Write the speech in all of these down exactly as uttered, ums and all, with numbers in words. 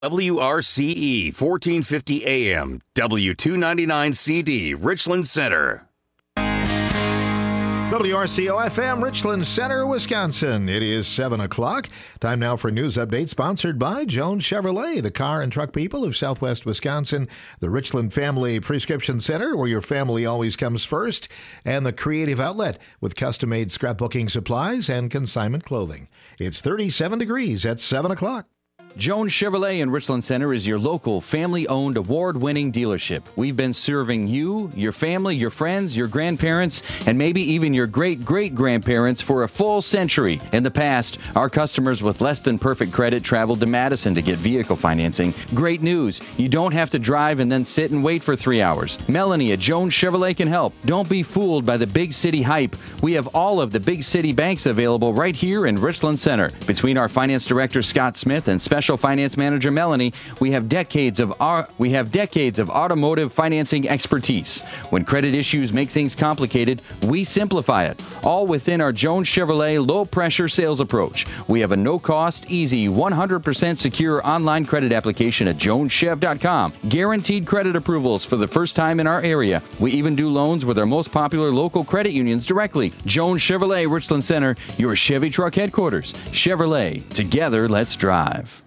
W R C E fourteen fifty A M, W two ninety-nine C D, Richland Center. W R C O F M, Richland Center, Wisconsin. It is seven o'clock. Time now for news update sponsored by Jones Chevrolet, the car and truck people of Southwest Wisconsin, the Richland Family Prescription Center, where your family always comes first, and the Creative Outlet with custom-made scrapbooking supplies and consignment clothing. It's thirty-seven degrees at seven o'clock. Jones Chevrolet in Richland Center is your local, family-owned, award-winning dealership. We've been serving you, your family, your friends, your grandparents, and maybe even your great-great-grandparents for a full century. In the past, our customers with less than perfect credit traveled to Madison to get vehicle financing. Great news. You don't have to drive and then sit and wait for three hours. Melanie at Jones Chevrolet can help. Don't be fooled by the big city hype. We have all of the big city banks available right here in Richland Center. Between our finance director, Scott Smith, and special Special Finance Manager Melanie, we have decades of our, we have decades of automotive financing expertise. When credit issues make things complicated, we simplify it. All within our Jones Chevrolet low-pressure sales approach. We have a no-cost, easy, one hundred percent secure online credit application at jones chev dot com. Guaranteed credit approvals for the first time in our area. We even do loans with our most popular local credit unions directly. Jones Chevrolet, Richland Center, your Chevy truck headquarters. Chevrolet, together, let's drive.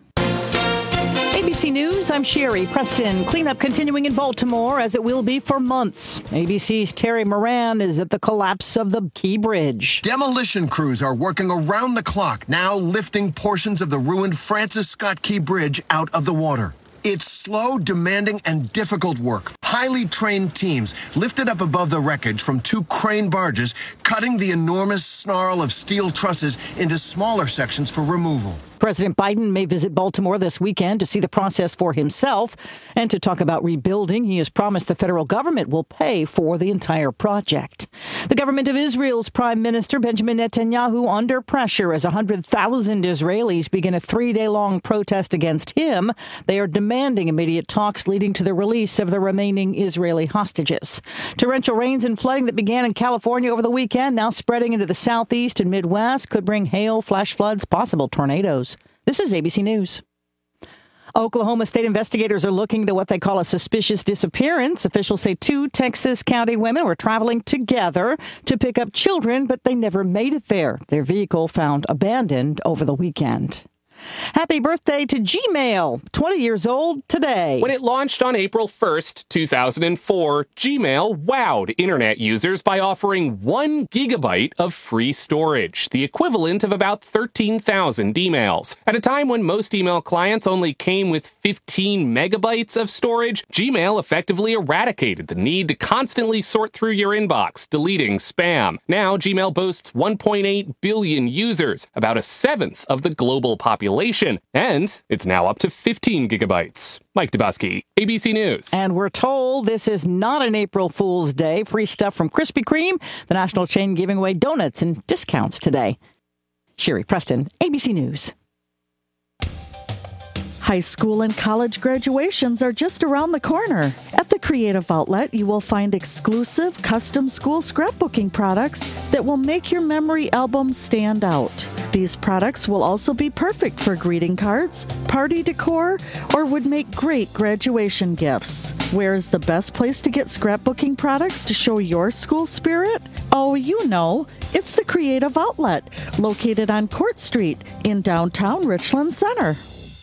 A B C News, I'm Sherry Preston. Cleanup continuing in Baltimore, as it will be for months. A B C's Terry Moran is at the collapse of the Key Bridge. Demolition crews are working around the clock, now lifting portions of the ruined Francis Scott Key Bridge out of the water. It's slow, demanding, and difficult work. Highly trained teams lifted up above the wreckage from two crane barges, cutting the enormous snarl of steel trusses into smaller sections for removal. President Biden may visit Baltimore this weekend to see the process for himself and to talk about rebuilding. He has promised the federal government will pay for the entire project. The government of Israel's Prime Minister Benjamin Netanyahu under pressure as one hundred thousand Israelis begin a three-day-long protest against him. They are demanding immediate talks leading to the release of the remaining Israeli hostages. Torrential rains and flooding that began in California over the weekend, now spreading into the southeast and Midwest, could bring hail, flash floods, possible tornadoes. This is A B C News. Oklahoma state investigators are looking into what they call a suspicious disappearance. Officials say two Texas County women were traveling together to pick up children, but they never made it there. Their vehicle found abandoned over the weekend. Happy birthday to Gmail, twenty years old today. When it launched on April first, two thousand four, Gmail wowed internet users by offering one gigabyte of free storage, the equivalent of about thirteen thousand emails. At a time when most email clients only came with fifteen megabytes of storage, Gmail effectively eradicated the need to constantly sort through your inbox, deleting spam. Now, Gmail boasts one point eight billion users, about a seventh of the global population. And it's now up to fifteen gigabytes. Mike Dubosky, A B C News. And we're told this is not an April Fool's Day. Free stuff from Krispy Kreme, the national chain giving away donuts and discounts today. Sherry Preston, A B C News. High school and college graduations are just around the corner. At the Creative Outlet, you will find exclusive custom school scrapbooking products that will make your memory album stand out. These products will also be perfect for greeting cards, party decor, or would make great graduation gifts. Where is the best place to get scrapbooking products to show your school spirit? Oh, you know, it's the Creative Outlet, located on Court Street in downtown Richland Center.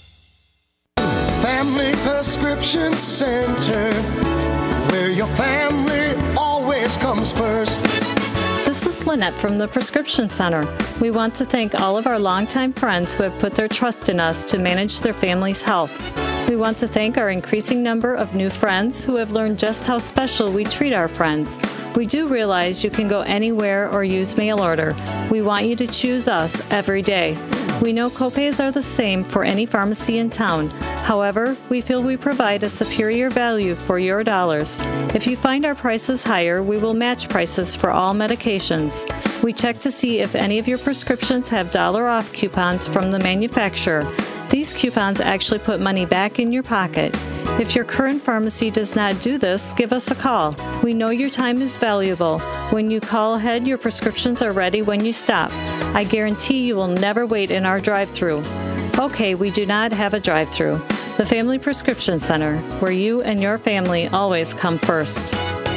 Family Prescription Center, where your family always comes first. This is Lynette from the Prescription Center. We want to thank all of our longtime friends who have put their trust in us to manage their family's health. We want to thank our increasing number of new friends who have learned just how special we treat our friends. We do realize you can go anywhere or use mail order. We want you to choose us every day. We know copays are the same for any pharmacy in town. However, we feel we provide a superior value for your dollars. If you find our prices higher, we will match prices for all medications. We check to see if any of your prescriptions have dollar off coupons from the manufacturer. These coupons actually put money back in your pocket. If your current pharmacy does not do this, give us a call. We know your time is valuable. When you call ahead, your prescriptions are ready when you stop. I guarantee you will never wait in our drive-thru. Okay, we do not have a drive-thru. The Family Prescription Center, where you and your family always come first.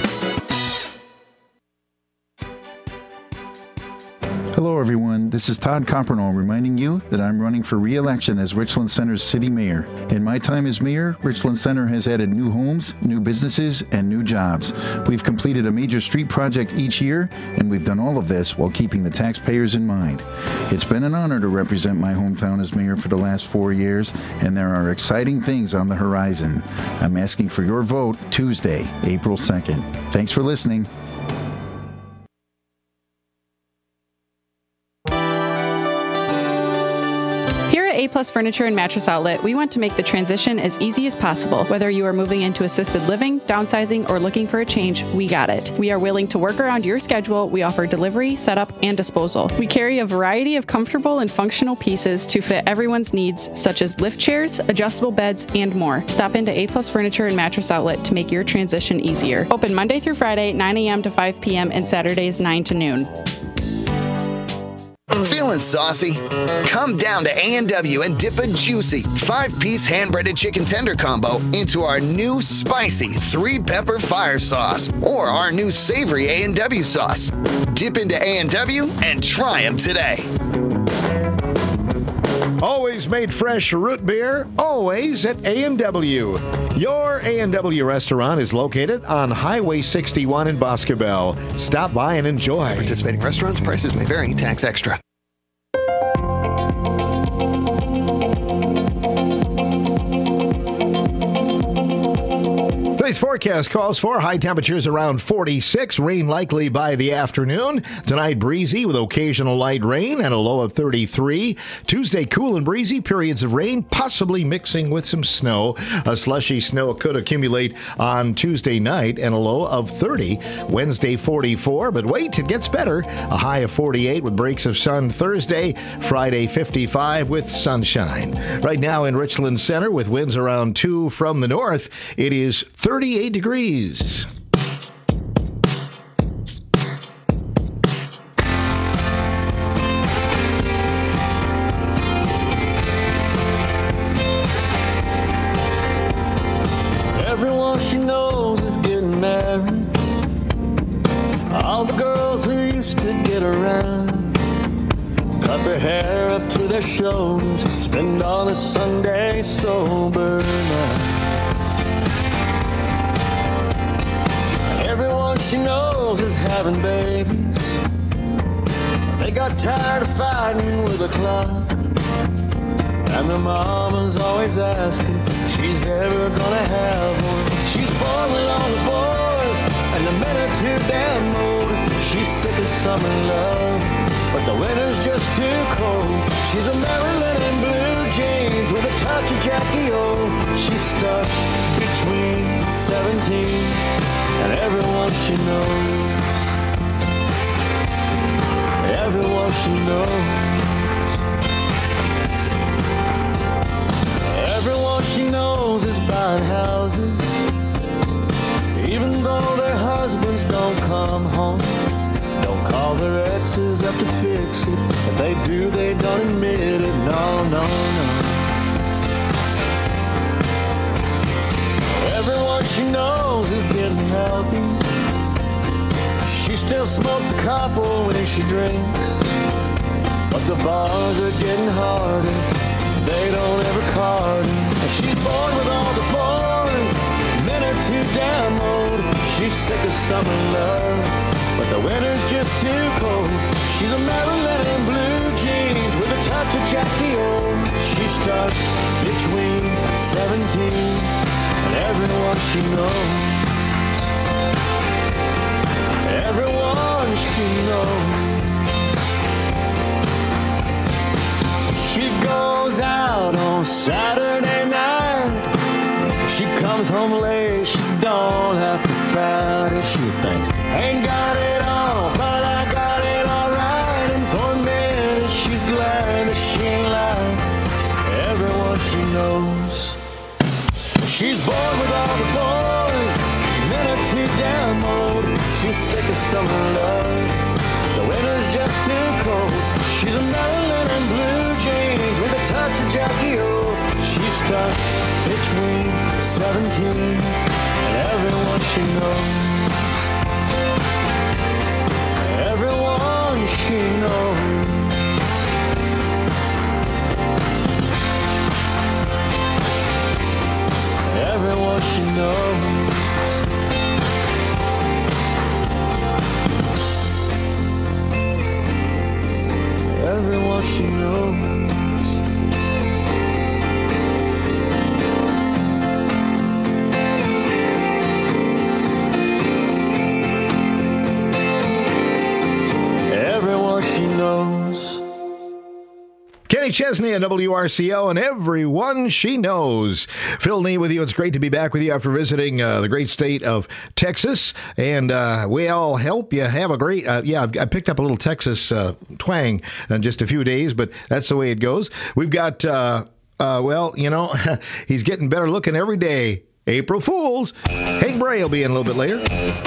Hello, everyone. This is Todd Coppernoll reminding you that I'm running for re-election as Richland Center's city mayor. In my time as mayor, Richland Center has added new homes, new businesses, and new jobs. We've completed a major street project each year, and we've done all of this while keeping the taxpayers in mind. It's been an honor to represent my hometown as mayor for the last four years, and there are exciting things on the horizon. I'm asking for your vote Tuesday, April second. Thanks for listening. A-Plus Furniture and Mattress Outlet, we want to make the transition as easy as possible. Whether you are moving into assisted living, downsizing, or looking for a change, we got it. We are willing to work around your schedule. We offer delivery, setup, and disposal. We carry a variety of comfortable and functional pieces to fit everyone's needs, such as lift chairs, adjustable beds, and more. Stop into A-Plus Furniture and Mattress Outlet to make your transition easier. Open Monday through Friday, nine a.m. to five p.m., and Saturdays, nine to noon. Feeling saucy? Come down to A and W and dip a juicy five-piece hand-breaded chicken tender combo into our new spicy three-pepper fire sauce or our new savory A and W sauce. Dip into A and W and try them today. Always made fresh root beer, always at A and W. Your A and W restaurant is located on Highway sixty-one in Boscobel. Stop by and enjoy. Participating restaurants, prices may vary, tax extra. Today's forecast calls for high temperatures around forty-six, rain likely by the afternoon. Tonight, breezy with occasional light rain and a low of thirty-three. Tuesday, cool and breezy, periods of rain, possibly mixing with some snow. A slushy snow could accumulate on Tuesday night and a low of thirty. Wednesday, forty-four, but wait, it gets better. A high of forty-eight with breaks of sun Thursday. Friday, fifty-five with sunshine. Right now in Richland Center with winds around two from the north, it is thirty-eight degrees. Everyone she knows is getting married. All the girls who used to get around cut their hair up to their shoulders, spend all their Sunday sober now. Everyone she knows is having babies. They got tired of fighting with the clock, and their mama's always asking if she's ever gonna have one. She's born with all the boys, and the men are too damn old. She's sick of summer love, but the winter's just too cold. She's a Maryland in blue jeans with a touch of Jackie O. She's stuck between seventeen and everyone she knows. Everyone she knows. Everyone she knows is buying houses, even though their husbands don't come home. Don't call their exes up to fix it. If they do, they don't admit it. No, no, no. Everyone she knows is getting healthy. She still smokes a couple when she drinks, but the bars are getting harder. They don't ever card her. And she's bored with all the boys. Men are too damn old. She's sick of summer love, but the winter's just too cold. She's a Maryland in blue jeans with a touch of Jackie O. She's stuck between seventeen and everyone she knows. Everyone she knows. She goes out on Saturday night. If she comes home late, she don't have to fight it. She thinks, ain't got it all, but I got it alright. And for a minute, she's glad that she ain't lying. Everyone she knows. She's bored with all the boys. Men are too damn old. She's sick of summer love. The winter's just too cold. She's a Maryland in blue jeans with a touch of Jackie O. She's stuck between seventeen and everyone she knows. Everyone she knows. Everyone she knows. Everyone she knows. Everyone she knows. Kenny Chesney on W R C O and everyone she knows. Phil Nee with you. It's great to be back with you after visiting uh, the great state of Texas. And uh, we'll help you have a great, uh, yeah, I've, I picked up a little Texas uh, twang in just a few days, but that's the way it goes. We've got, uh, uh, well, you know, he's getting better looking every day. April Fools. Hank Bray will be in a little bit later.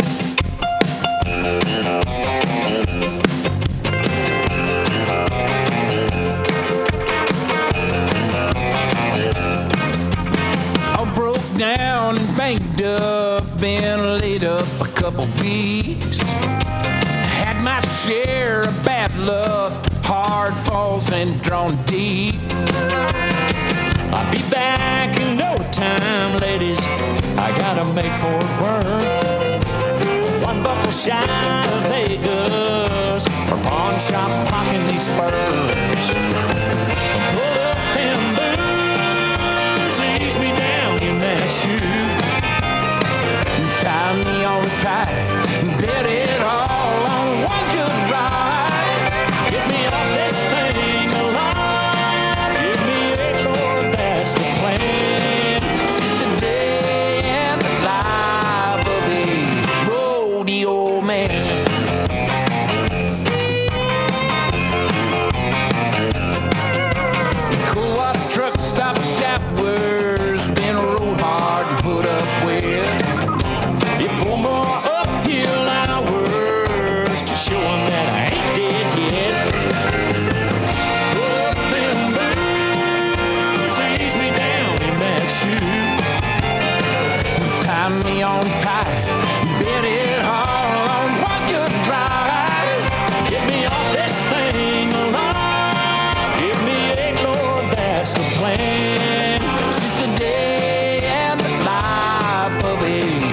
Down and banked up, been laid up a couple weeks. Had my share of bad luck, hard falls and drawn deep. I'll be back in no time, ladies. I gotta make Fort Worth. One buckle shy of Vegas, or pawn shop pocking these spurs. Pull up them boots, ease me down in that shoe. Tie me on tight, bet it all on one good ride. Get me off this thing alive. Give me a Lord, that's the plan. This is the day and the life of a rodeo man. Cool water truck stop showers, been rolled hard and put up with. Four more uphill hours to show them that I ain't dead yet. Pull up them boots, ease me down in that shoe. Tie me on tight, bet it all on one good ride. Get me off this thing alive. Give me a Lord, that's the plan. This is the day and the life of a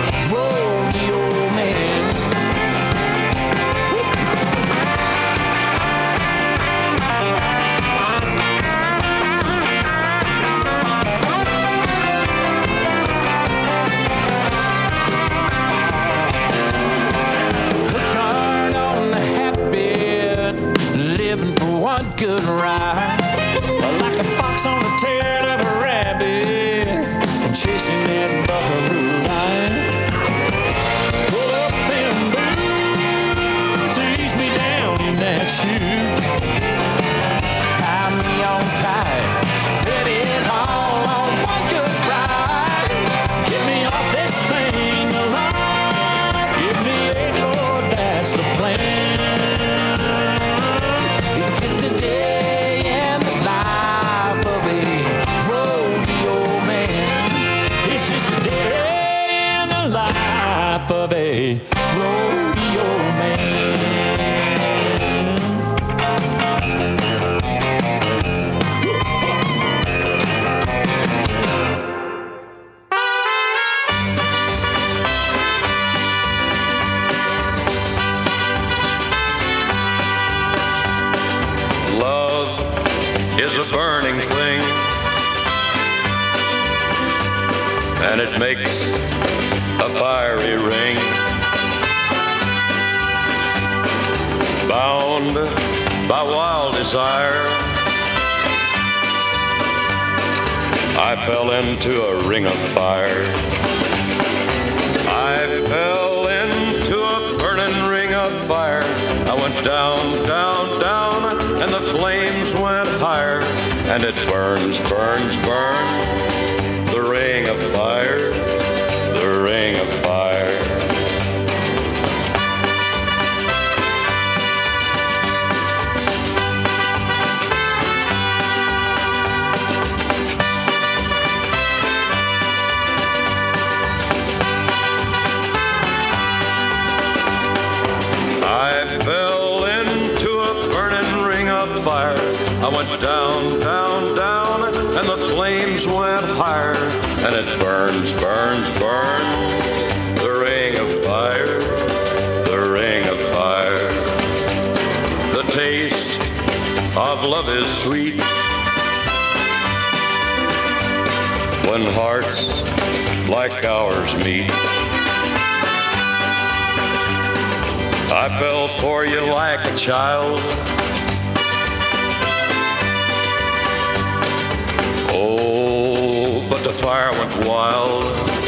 good ride, like a fox on the tail of a rabbit, I'm chasing that buckaroo life. Pull up them boots, ease me down in that shoe. Tie me on tight, bet it all on one good ride. Get me off this thing alive. Give me a Lord, that's the plan. Of a rodeo man. Love is a burning thing, and it makes a fiery ring. Bound by wild desire, I fell into a ring of fire. I fell into a burning ring of fire. I went down, down, down, and the flames went higher. And it burns, burns, burns, the ring of fire. The ring of fire. fire, and it burns, burns, burns. The ring of fire, the ring of fire. The taste of love is sweet when hearts like ours meet. I fell for you like a child. Oh, but the fire went wild.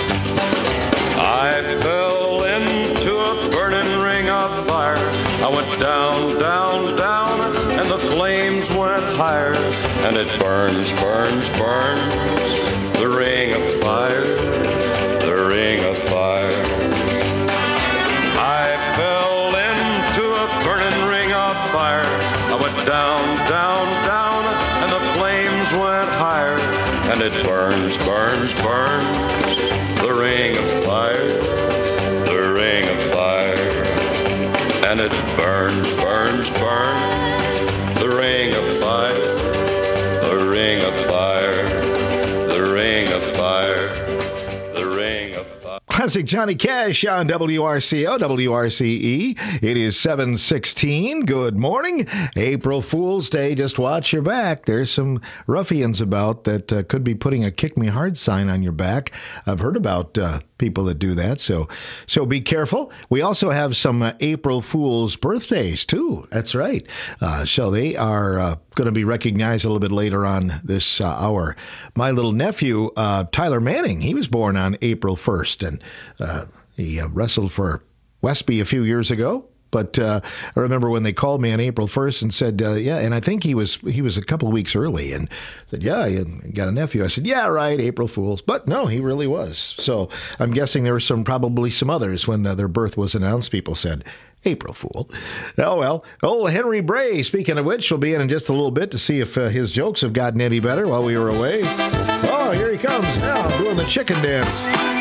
I fell into a burning ring of fire. I went down, down, down, and the flames went higher. And it burns, burns, burns. The ring of fire, the ring of fire. I fell into a burning ring of fire. I went down, down, down, and the flames went higher. And it burns, burns, burns. The ring of fire, the ring of fire. And it burns, burns, burns. The ring of fire, the ring of fire, the ring of fire, the ring of fire. Classic Johnny Cash on W R C O, W R C E. It is seven sixteen. Good morning. April Fool's Day. Just watch your back. There's some ruffians about that uh, could be putting a Kick Me Hard sign on your back. I've heard about uh, people that do that, so so be careful. We also have some uh, April Fool's birthdays, too. That's right. Uh, so they are uh, going to be recognized a little bit later on this uh, hour. My little nephew, uh, Tyler Manning, he was born on April first, and uh, he uh, wrestled for Westby a few years ago. But uh, I remember when they called me on April first and said, uh, yeah, and I think he was he was a couple of weeks early and said, yeah, you got a nephew. I said, yeah, right, April Fools. But no, he really was. So I'm guessing there were some probably some others when uh, their birth was announced. People said, April Fool. Oh, well, old Henry Bray, speaking of which, will be in in just a little bit to see if uh, his jokes have gotten any better while we were away. Oh, here he comes now, doing the chicken dance.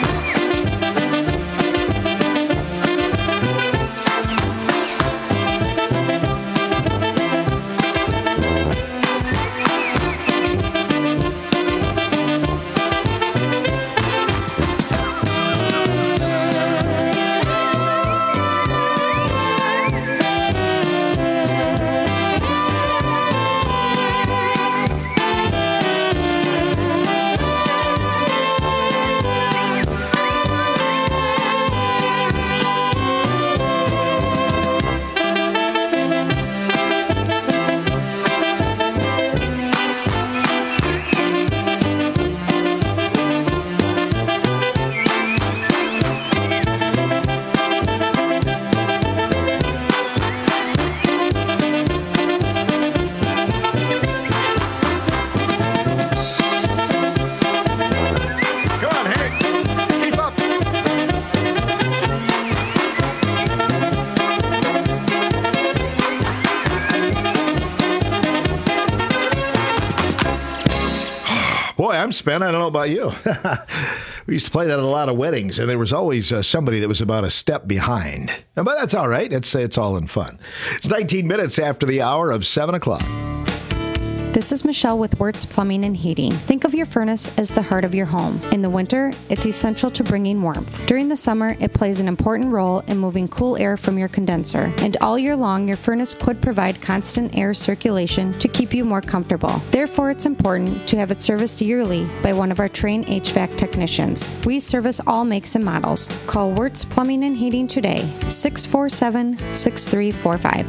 I'm spent. I don't know about you. We used to play that at a lot of weddings, and there was always uh, somebody that was about a step behind. But that's all right. It's, it's all in fun. It's nineteen minutes after the hour of seven o'clock. This is Michelle with Wirtz Plumbing and Heating. Think of your furnace as the heart of your home. In the winter, it's essential to bringing warmth. During the summer, it plays an important role in moving cool air from your condenser. And all year long, your furnace could provide constant air circulation to keep you more comfortable. Therefore, it's important to have it serviced yearly by one of our trained H V A C technicians. We service all makes and models. Call Wirtz Plumbing and Heating today, six four seven, six three four five.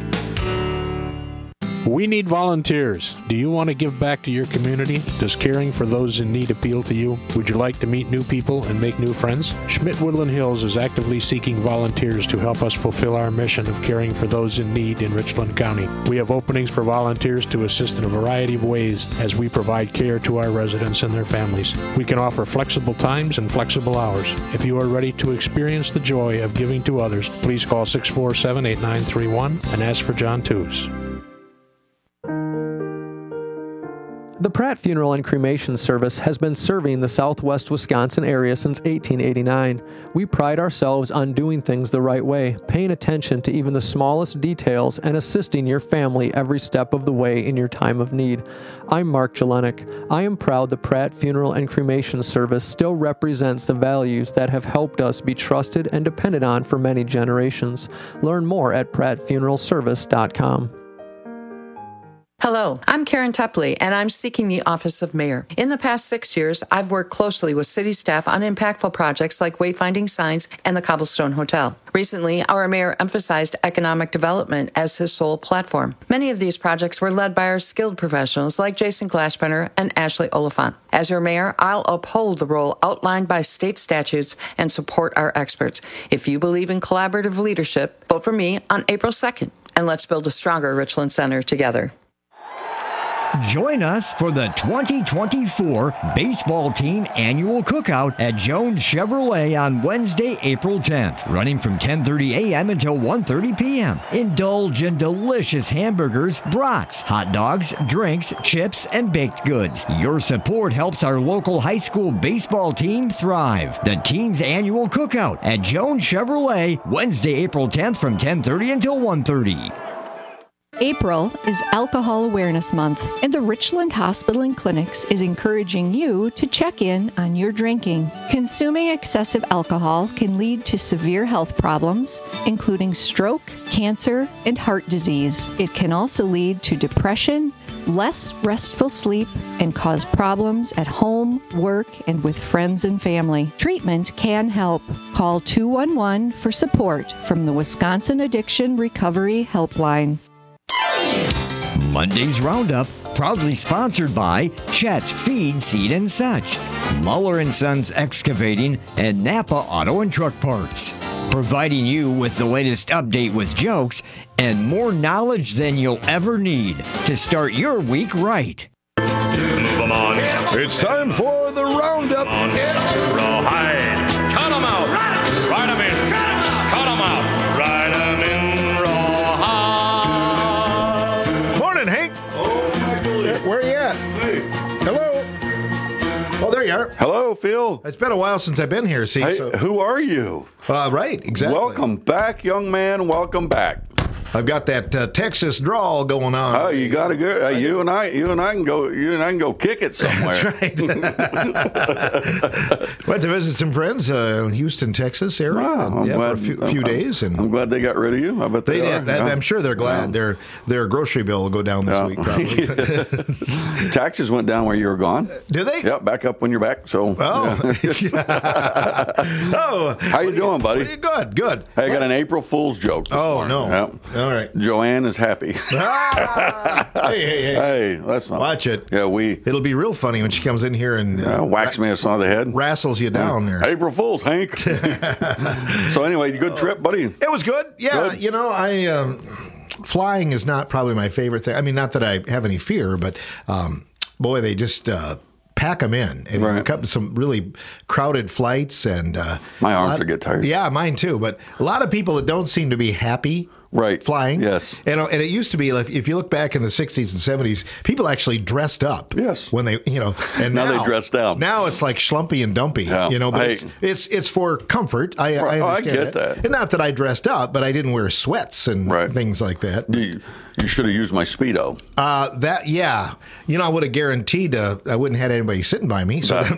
We need volunteers. Do you want to give back to your community? Does caring for those in need appeal to you? Would you like to meet new people and make new friends? Schmidt Woodland Hills is actively seeking volunteers to help us fulfill our mission of caring for those in need in Richland County. We have openings for volunteers to assist in a variety of ways as we provide care to our residents and their families. We can offer flexible times and flexible hours. If you are ready to experience the joy of giving to others, please call six four seven, eight nine three one and ask for John Tews. The Pratt Funeral and Cremation Service has been serving the southwest Wisconsin area since eighteen eighty-nine. We pride ourselves on doing things the right way, paying attention to even the smallest details, and assisting your family every step of the way in your time of need. I'm Mark Jelenik. I am proud the Pratt Funeral and Cremation Service still represents the values that have helped us be trusted and depended on for many generations. Learn more at pratt funeral service dot com. Hello, I'm Karen Tepley, and I'm seeking the office of mayor. In the past six years, I've worked closely with city staff on impactful projects like wayfinding signs and the Cobblestone Hotel. Recently, our mayor emphasized economic development as his sole platform. Many of these projects were led by our skilled professionals like Jason Glassbrenner and Ashley Oliphant. As your mayor, I'll uphold the role outlined by state statutes and support our experts. If you believe in collaborative leadership, vote for me on April second, and let's build a stronger Richland Center together. Join us for the twenty twenty-four Baseball Team Annual Cookout at Jones Chevrolet on Wednesday, April tenth, running from ten thirty a.m. until one thirty p.m. Indulge in delicious hamburgers, brats, hot dogs, drinks, chips, and baked goods. Your support helps our local high school baseball team thrive. The team's annual cookout at Jones Chevrolet, Wednesday, April tenth from ten thirty until one thirty. April is Alcohol Awareness Month, and the Richland Hospital and Clinics is encouraging you to check in on your drinking. Consuming excessive alcohol can lead to severe health problems, including stroke, cancer, and heart disease. It can also lead to depression, less restful sleep, and cause problems at home, work, and with friends and family. Treatment can help. Call two one one for support from the Wisconsin Addiction Recovery Helpline. Monday's Roundup, proudly sponsored by Chet's Feed, Seed and Such, Muller and Sons Excavating, and Napa Auto and Truck Parts. Providing you with the latest update with jokes and more knowledge than you'll ever need to start your week right. It's time for the Roundup. Rawhide. Cut 'em out. Ride 'em in. Cut 'em out. Ride 'em in. Morning, Hank. Oh, Michael. Where are you at? Hey. Hello. Oh, there you are. Hello, Phil. It's been a while since I've been here. See, hey, so. Who are you? Uh, right, exactly. Welcome back, young man. Welcome back. I've got that uh, Texas drawl going on. Oh, you got to go. Uh, you and I, you and I can go. You and I can go kick it somewhere. That's right. Went to visit some friends uh, in Houston, Texas area. Wow, and, yeah, glad, for a few, few I'm, days, and I'm glad they got rid of you. I bet they, they are. did. Yeah. I'm sure they're glad. Yeah. Their their grocery bill will go down this yeah. week, probably. Taxes went down where you were gone. Did they? Yep, back up when you're back. So. Oh. Yeah. oh. How you doing, buddy? You, good. Good. Hey, I got an April Fool's joke. This oh morning. no. Yep. All right. Joanne is happy. ah, hey, hey, hey. Hey, that's not. Watch it. Yeah, we. It'll be real funny when she comes in here and uh, uh, whacks ra- me on the head, wrestles you down yeah. there. April Fool's, Hank. So anyway, good trip, buddy. It was good. Yeah, good. You know, I um, flying is not probably my favorite thing. I mean, not that I have any fear, but um, boy, they just. Uh, pack them in and right. Come to some really crowded flights and uh, my arms would get tired. Yeah, mine too. But a lot of people that don't seem to be happy. Right. Flying. Yes. And, and it used to be, like, if you look back in the sixties and seventies, people actually dressed up. Yes. When they, you know, and now, now they dress down. Now it's like schlumpy and dumpy, yeah. you know, but hey. it's, it's it's for comfort. I, right. I understand oh, I get that. that. And not that I dressed up, but I didn't wear sweats and right. things like that. You, you should have used my Speedo. Uh, that, yeah. You know, I would have guaranteed uh, I wouldn't have had anybody sitting by me. So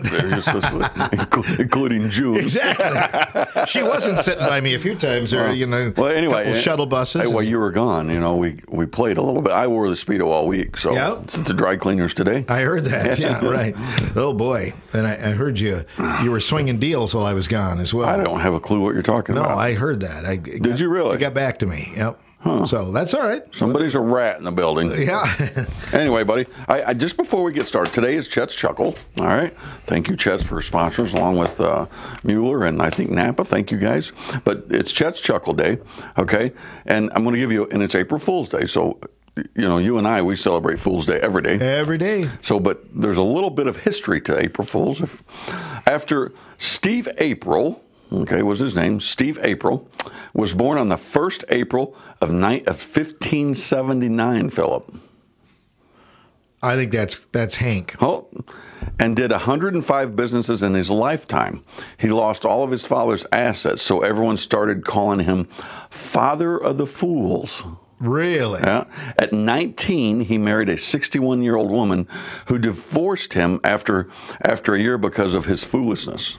that, including June. Exactly. She wasn't sitting by me a few times. There, you know, well, anyway, a couple shuttle buses. Hey, and, while you were gone, you know, we, we played a little bit. I wore the Speedo all week, so yep. it's at the dry cleaners today. I heard that. Yeah, right. Oh boy! And I, I heard you you were swinging deals while I was gone as well. I don't have a clue what you're talking no, about. No, I heard that. I Did got, you really? It got back to me. Yep. Huh. So that's all right. Somebody's a rat in the building. Yeah. Anyway, buddy, I, I, just before we get started, today is Chet's Chuckle. All right. Thank you, Chet's, for sponsors, along with uh, Mueller and I think Napa. Thank you, guys. But it's Chet's Chuckle Day, okay? And I'm going to give you, and it's April Fool's Day, so... You know, you and I, we celebrate Fool's Day every day. Every day. So, but there's a little bit of history to April Fools. If, after Steve April, okay, was his name, Steve April, was born on the first April of, ni- of fifteen seventy-nine, Philip. I think that's that's Hank. Oh, and did one hundred five businesses in his lifetime. He lost all of his father's assets, so everyone started calling him Father of the Fools. Really? Yeah. At nineteen, he married a sixty-one-year-old woman who divorced him after after a year because of his foolishness.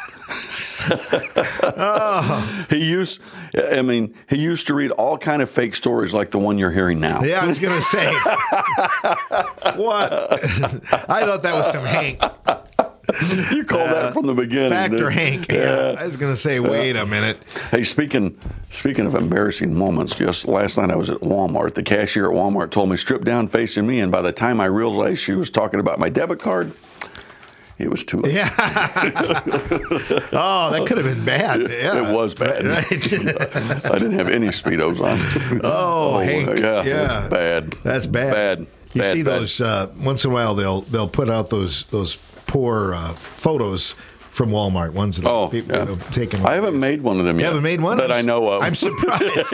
Oh. He used, I mean, he used to read all kind of fake stories like the one you're hearing now. Yeah, I was going to say. What? I thought that was some Hank. You called uh, that from the beginning. Factor Hank. Yeah. yeah. I was going to say, wait yeah. a minute. Hey, speaking speaking of embarrassing moments, just last night I was at Walmart. The cashier at Walmart told me, strip down facing me, and by the time I realized she was talking about my debit card, it was too late. Yeah. Oh, that could have been bad. Yeah. It was bad. Right. I didn't have any Speedos on. Oh, oh Hank. Yeah. yeah. Bad. That's bad. Bad. You bad, see bad. those uh, once in a while they'll they'll put out those those poor uh, photos from Walmart, ones that oh, people yeah. you know, taken. I haven't made one of them you yet. You haven't made one? That I'm, I know of. I'm surprised.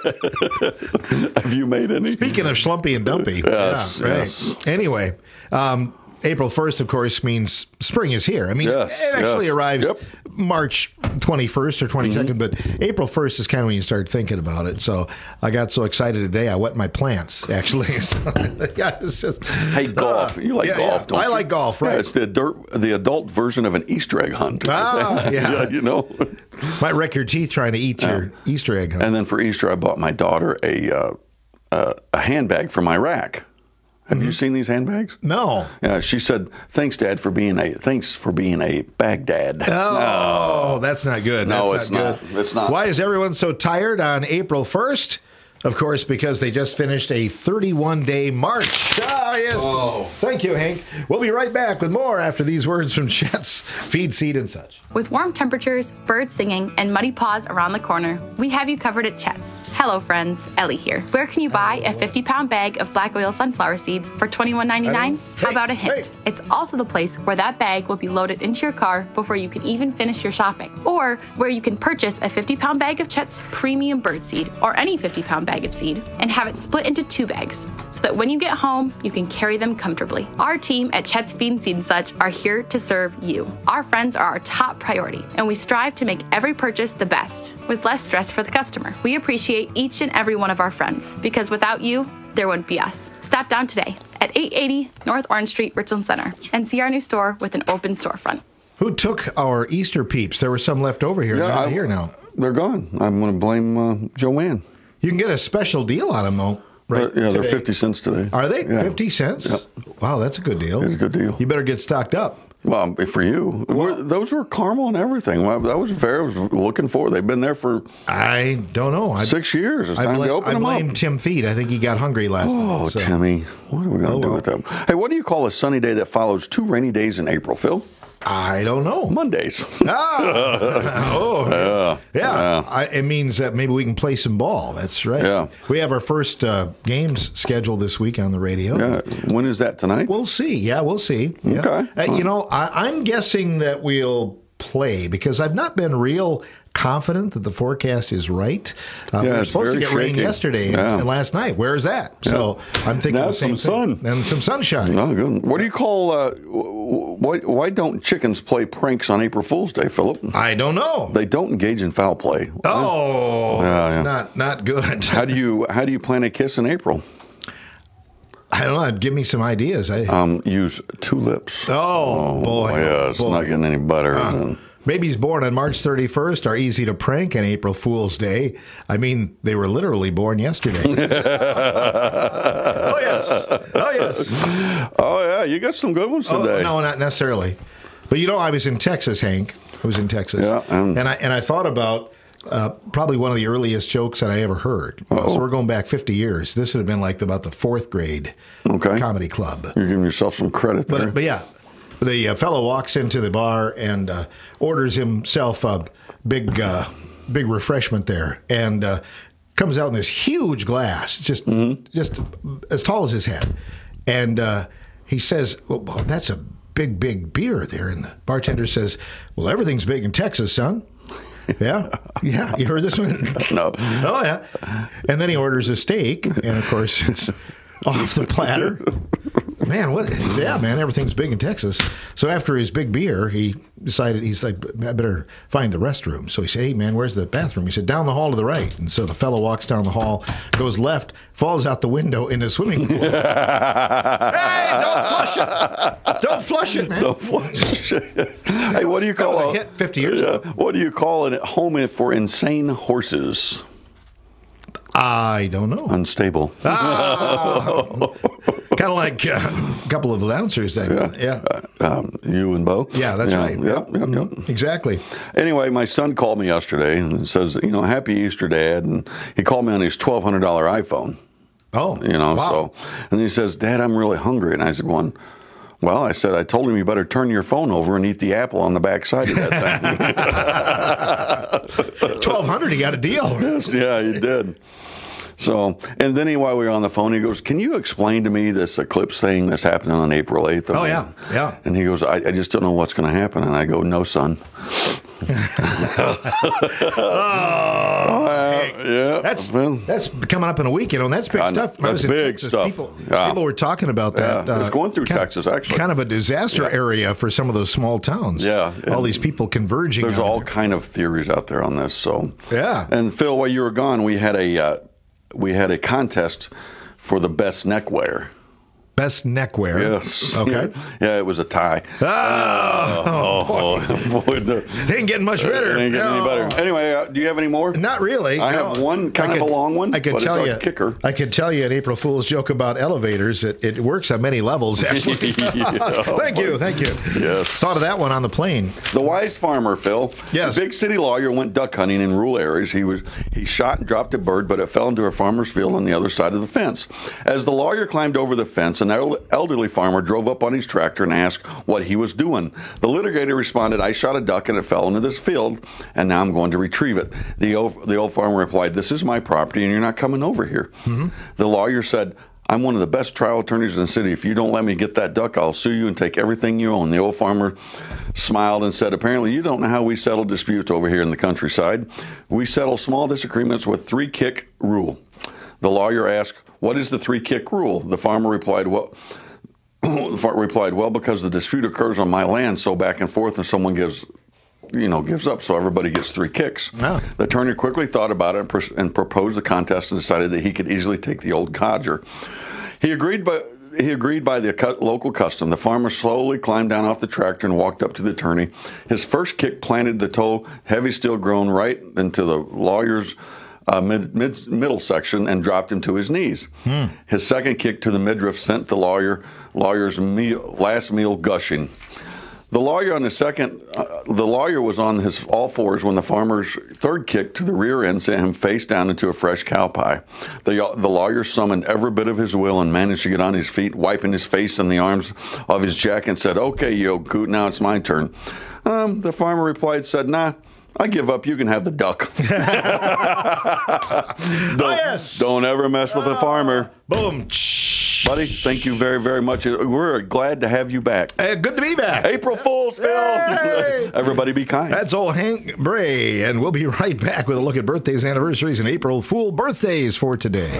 Have you made any? Speaking of Schlumpy and Dumpy. Yes, yeah, right. yes. Anyway, um, April first, of course, means spring is here. I mean, yes, it actually yes. arrives yep. March twenty-first or twenty-second, mm-hmm. but April first is kind of when you start thinking about it. So I got so excited today, I wet my plants, actually. So, yeah, it's just, hey, golf. Uh, you like yeah, golf, yeah. don't I you? I like golf, right. Yeah, it's the, dirt, the adult version of an Easter egg hunt. Ah, yeah. yeah. You know? Might wreck your teeth trying to eat yeah. your Easter egg hunt. And then for Easter, I bought my daughter a, uh, uh, a handbag from Iraq. Have mm-hmm. you seen these handbags? No. Yeah, she said, "Thanks, Dad, for being a thanks for being a Baghdad." Oh, no. That's not good. No, that's it's not, not. good. It's not. Why is everyone so tired on April first? Of course, because they just finished a thirty-one day march. Ah, yes. Oh. Thank you, Hank. We'll be right back with more after these words from Chet's Feed, Seed, and Such. With warm temperatures, birds singing, and muddy paws around the corner, we have you covered at Chet's. Hello, friends. Ellie here. Where can you buy a fifty pound bag of black oil sunflower seeds for twenty-one ninety-nine? How hey, about a hint? Hey. It's also the place where that bag will be loaded into your car before you can even finish your shopping. Or where you can purchase a fifty pound bag of Chet's premium birdseed or any fifty pound bag of seed and have it split into two bags so that when you get home, you can carry them comfortably. Our team at Chet's Feed, Seed, and Such are here to serve you. Our friends are our top priority, and we strive to make every purchase the best with less stress for the customer. We appreciate each and every one of our friends because without you, there wouldn't be us. Stop down today at eight eighty North Orange Street, Richland Center, and see our new store with an open storefront. Who took our Easter peeps? There were some left over here. Yeah, They're not I, here now. They're gone. I'm going to blame uh, Joanne. You can get a special deal on them, though. Right? Uh, yeah, today. they're fifty cents today. Are they? Yeah. fifty cents? Yep. Wow, that's a good deal. It's a good deal. You better get stocked up. Well, for you. Well, those were caramel and everything. Well, that was fair. I was looking for. They've been there for I don't know. I, six years. It's I time blame, to open I them blame up. Tim Feed. I think he got hungry last oh, night. Oh, So. Timmy. What are we going to oh, do well. with them? Hey, what do you call a sunny day that follows two rainy days in April, Phil? I don't know. Mondays. Ah. oh, yeah. Yeah. yeah. I, it means that maybe we can play some ball. That's right. Yeah. We have our first uh, games scheduled this week on the radio. Yeah. When is that, tonight? We'll see. Yeah, we'll see. Yeah. Okay. Uh, you know, I, I'm guessing that we'll play because I've not been real confident that the forecast is right. Uh, yeah, we were it's supposed to very get rain shaky. yesterday and, Yeah. and last night. Where is that? Yeah. So I'm thinking Now the same some thing. sun. And some sunshine. Oh, good. What do you call, uh, why, why don't chickens play pranks on April Fool's Day, Philip? I don't know. They don't engage in foul play. Oh, Yeah, it's yeah. not not good. How do you how do you plan a kiss in April? I don't know. Give me some ideas. I, Um, use two lips. oh, boy. Yeah, it's boy. not getting any better. Uh, than- Babies born on March thirty-first are easy to prank on April Fool's Day. I mean, they were literally born yesterday. oh, yes. Oh, yes. Oh, yeah, you got some good ones today. Oh, no, not necessarily. But you know, I was in Texas, Hank. I was in Texas. Yeah, um, and I and I thought about uh, probably one of the earliest jokes that I ever heard. Uh-oh. So we're going back fifty years. This would have been like about the fourth grade Okay. comedy club. You're giving yourself some credit there. But, but yeah, the uh, fellow walks into the bar and uh, orders himself a big, uh, big refreshment there, and uh, comes out in this huge glass, just Mm-hmm. just as tall as his head, and uh, he says, well, "That's a big, big beer there." And the bartender says, "Well, everything's big in Texas, son." Yeah, yeah. You heard this one? No. Oh yeah. And then he orders a steak, and of course it's off the platter. man, what? He said, yeah, man, everything's big in Texas. So after his big beer, he decided, he's like, I better find the restroom. So he said, hey, man, where's the bathroom? He said, down the hall to the right. And so the fellow walks down the hall, goes left, falls out the window in the swimming pool. Hey, don't flush it. Don't flush it, man. Don't flush it. Hey, what do you call that was a hit fifty years yeah, ago? What do you call a home for insane horses? I don't know. Unstable. Oh. Kind of like uh, a couple of announcers then. Yeah. yeah. Uh, um, you and Bo? Yeah, that's yeah. right. Yep, yep, yep. Exactly. Anyway, my son called me yesterday and says, you know, Happy Easter, Dad. And he called me on his twelve hundred dollars iPhone. Oh, you know, wow. so, and he says, Dad, I'm really hungry. And I said, one, well, I said, I told him you better turn your phone over and eat the apple on the back side of that thing. twelve hundred dollars, he got a deal. Yes, yeah, he did. So, and then he, while we were on the phone, he goes, can you explain to me this eclipse thing that's happening on April eighth? Oh, yeah, yeah. And he goes, I, I just don't know what's going to happen. And I go, no, son. oh, uh, yeah. That's that's coming up in a week, you know, and that's big I, stuff. When I That's was in big Texas, stuff. People, yeah. people were talking about that. Yeah. Uh, it's going through kind, Texas, actually. Kind of a disaster yeah. area for some of those small towns. Yeah. All and these people converging. There's all there. kind of theories out there on this. So yeah. And Phil, while you were gone, we had a uh, we had a contest for the best neckwear. Best neckwear. Yes. Okay. Yeah, it was a tie. Oh, uh, oh, boy. oh boy. The, It ain't getting much better. It ain't getting no. any better. Anyway, uh, do you have any more? Not really. I no. have one kind I could, of a long one. I could but tell it's you. a kicker. I could tell you an April Fool's joke about elevators. It, it works on many levels. Actually. Yeah. Thank you. Thank you. Yes. Thought of that one on the plane. The wise farmer, Phil. Yes. The big city lawyer went duck hunting in rural areas. He was he shot and dropped a bird, but it fell into a farmer's field on the other side of the fence. As the lawyer climbed over the fence, an elderly farmer drove up on his tractor and asked what he was doing. The litigator responded, I shot a duck and it fell into this field, and now I'm going to retrieve it. The old, the old farmer replied, this is my property and you're not coming over here. Mm-hmm. The lawyer said, I'm one of the best trial attorneys in the city. If you don't let me get that duck, I'll sue you and take everything you own. The old farmer smiled and said, apparently you don't know how we settle disputes over here in the countryside. We settle small disagreements with three-kick rule. The lawyer asked, what is the three-kick rule? The farmer replied, well, replied, well, because the dispute occurs on my land, so back and forth, and someone gives, you know, gives up, so everybody gets three kicks. Oh. The attorney quickly thought about it and, pr- and proposed the contest and decided that he could easily take the old codger. He agreed, but he agreed by the cu- local custom. The farmer slowly climbed down off the tractor and walked up to the attorney. His first kick planted the toe, heavy steel grown, right into the lawyer's Uh, mid, mid, middle section and dropped him to his knees. Hmm. His second kick to the midriff sent the lawyer lawyer's meal, last meal gushing. The lawyer on the second, uh, the lawyer was on his all fours when the farmer's third kick to the rear end sent him face down into a fresh cow pie. The, the lawyer summoned every bit of his will and managed to get on his feet, wiping his face in the arms of his jacket, and said, "Okay, you old coot, now it's my turn." Um, the farmer replied, said, "Nah, I give up. You can have the duck." don't, oh, yes. don't ever mess with a farmer. Boom. Buddy, thank you very, very much. We're glad to have you back. Hey, good to be back. April Fool's, Phil. Hey. Everybody be kind. That's old Hank Bray, and we'll be right back with a look at birthdays, anniversaries, and April Fool birthdays for today.